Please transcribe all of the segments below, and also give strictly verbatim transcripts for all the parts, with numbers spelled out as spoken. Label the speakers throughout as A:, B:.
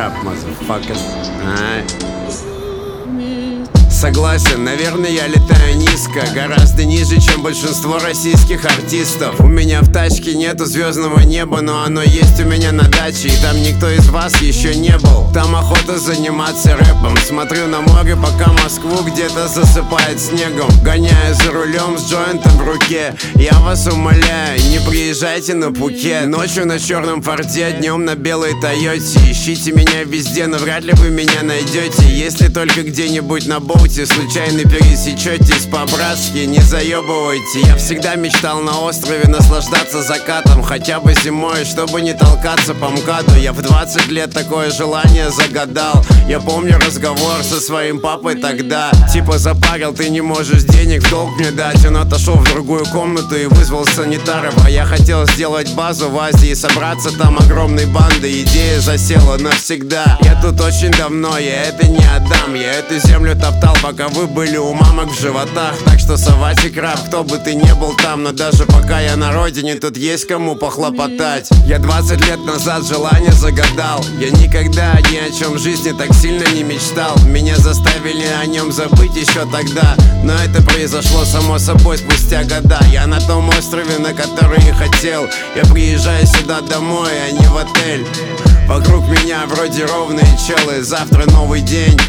A: up, motherfuckers. Alright. Согласен, наверное, я летаю низко, гораздо ниже, чем большинство российских артистов. У меня в тачке нету звездного неба, но оно есть у меня на даче, и там никто из вас еще не был. Там охота заниматься рэпом. Смотрю на море, пока Москву где-то засыпает снегом. Гоняю за рулем с джойнтом в руке. Я вас умоляю, не приезжайте на Пхукет. Ночью на черном Форде, днем на белой Тойоте. Ищите меня везде, но вряд ли вы меня найдете. Если только где-нибудь на боуте случайно пересечетесь по-братски, не заебывайте. Я всегда мечтал на острове наслаждаться закатом, хотя бы зимой, чтобы не толкаться по МКАДу. Я в двадцать лет такое желание загадал. Я помню разговор со своим папой тогда. Типа запарил, ты не можешь денег в долг мне дать. Он отошел в другую комнату и вызвал санитаров. А я хотел сделать базу в Азии, собраться там огромной бандой. Идея засела навсегда. Я тут очень давно, я это не отдам. Я эту землю топтал, пока вы были у мамок в животах. Так что совать и краб, кто бы ты не был там. Но даже пока я на родине, тут есть кому похлопотать. Я двадцать лет назад желание загадал. Я никогда ни о чем в жизни так сильно не мечтал. Меня заставили о нем забыть еще тогда, но это произошло само собой спустя года. Я на том острове, на который и хотел. Я приезжаю сюда домой, а не в отель. Вокруг меня вроде ровные челы. Завтра новый день,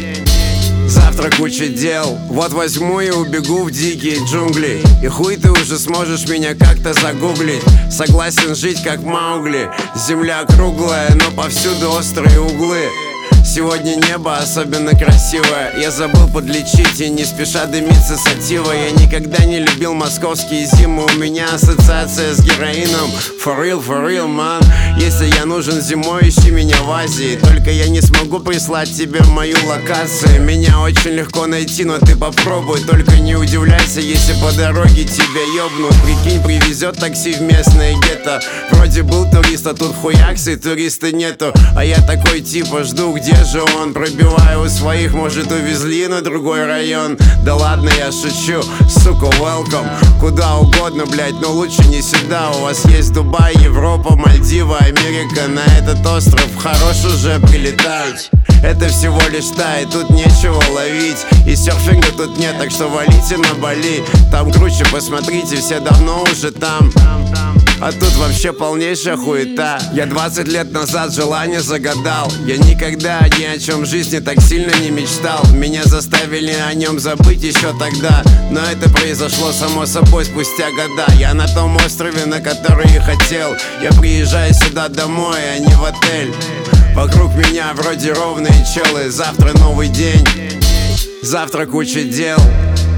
A: завтра куча дел. Вот возьму и убегу в дикие джунгли, и хуй ты уже сможешь меня как-то загуглить. Согласен жить как Маугли. Земля круглая, но повсюду острые углы. Сегодня небо особенно красивое. Я забыл подлечить и не спеша дымится сатива. Я никогда не любил московские зимы. У меня ассоциация с героином. For real, for real, man. Если я нужен зимой, ищи меня в Азии. Только я не смогу прислать тебе мою локацию. Меня очень легко найти, но ты попробуй. Только не удивляйся, если по дороге тебя ёбнут. Прикинь, привезет такси в местное гетто. Вроде был турист, а тут хуякс и туриста нету. А я такой типа жду, где же он? Пробиваю у своих, может увезли на другой район. Да ладно, я шучу, сука, welcome. Куда угодно, блять, но лучше не сюда. У вас есть Дубай, Европа, Мальдивы, Америка. На этот остров хорош уже прилетать. Это всего лишь та, и тут нечего ловить. И серфинга тут нет, так что валите на Бали. Там круче, посмотрите, все давно уже там. А тут вообще полнейшая хуета. Я двадцать лет назад желание загадал. Я никогда ни о чем в жизни так сильно не мечтал. Меня заставили о нем забыть еще тогда, но это произошло само собой спустя года. Я на том острове, на который и хотел. Я приезжаю сюда домой, а не в отель. Вокруг меня вроде ровные челы. Завтра новый день, завтра куча дел.